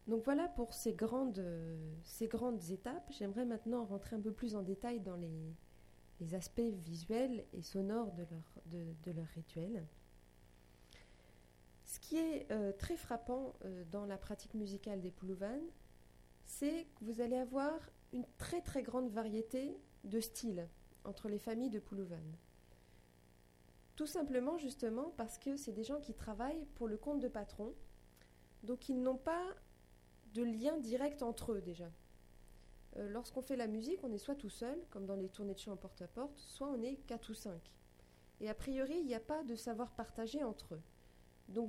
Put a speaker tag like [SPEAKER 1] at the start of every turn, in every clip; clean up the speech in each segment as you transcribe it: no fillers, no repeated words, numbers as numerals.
[SPEAKER 1] Donc voilà pour ces grandes étapes. J'aimerais maintenant rentrer un peu plus en détail dans les aspects visuels et sonores de leur rituel. Ce qui est très frappant dans la pratique musicale des Puluvan, c'est que vous allez avoir une très très grande variété de styles entre les familles de Puluvan. Tout simplement justement parce que c'est des gens qui travaillent pour le compte de patrons, donc ils n'ont pas de lien direct entre eux déjà. Lorsqu'on fait la musique, on est soit tout seul, comme dans les tournées de chant en porte-à-porte, soit on est 4 ou 5. Et a priori, il n'y a pas de savoir partagé entre eux. Donc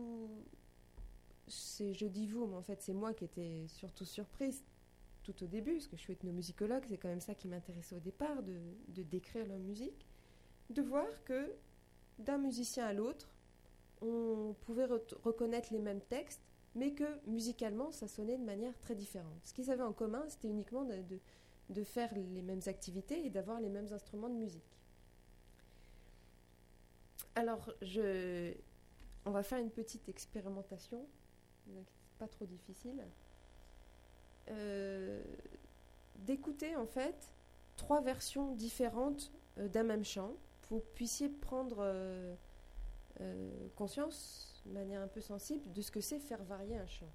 [SPEAKER 1] je dis vous, mais en fait c'est moi qui étais surtout surprise tout au début, parce que je suis ethnomusicologue, c'est quand même ça qui m'intéressait au départ, de décrire leur musique, de voir que d'un musicien à l'autre, on pouvait reconnaître les mêmes textes, mais que musicalement, ça sonnait de manière très différente. Ce qu'ils avaient en commun, c'était uniquement de faire les mêmes activités et d'avoir les mêmes instruments de musique. Alors, on va faire une petite expérimentation, pas trop difficile, d'écouter en fait 3 versions différentes d'un même chant, pour que vous puissiez prendre conscience, de manière un peu sensible, de ce que c'est faire varier un chant.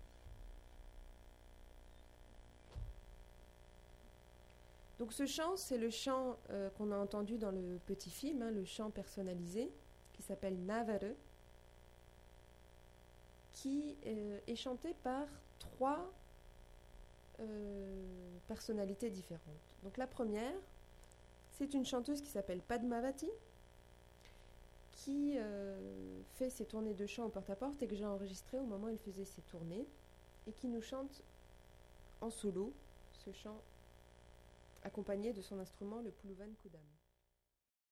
[SPEAKER 1] Donc ce chant, c'est le chant qu'on a entendu dans le petit film, le chant personnalisé, qui s'appelle Navare, qui est chanté par 3 personnalités différentes. Donc la première, c'est une chanteuse qui s'appelle Padmavati, qui fait ses tournées de chant au porte-à-porte et que j'ai enregistré au moment où elle faisait ses tournées, et qui nous chante en solo ce chant accompagné de son instrument, le Puluvan Kudam.